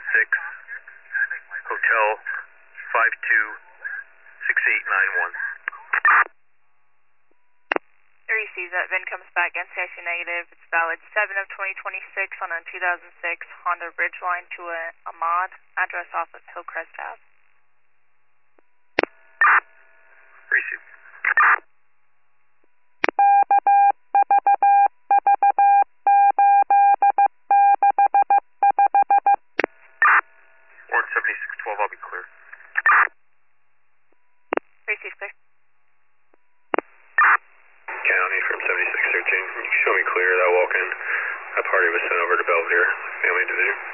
Hotel 526891. I received that. VIN comes back NCIC negative. It's valid 7 of 2026 on a 2006 Honda Ridgeline to Ahmad. Address off of Hillcrest Ave. Received. Warrant 7612, I'll be clear. Received, clear. County from 7613. Can you show me clear that walk-in? That party was sent over to Belvedere. Family to do.